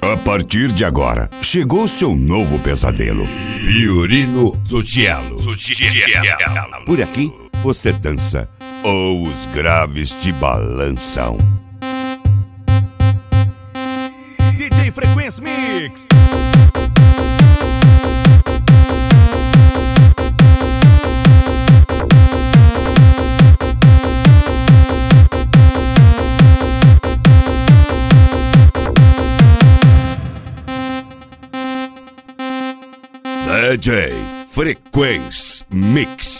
A partir de agora, chegou seu novo pesadelo. Fiorino Sutiello. Por aqui, você dança ou os graves te balançam. DJ Frequência Mix. DJ Frequência Mix.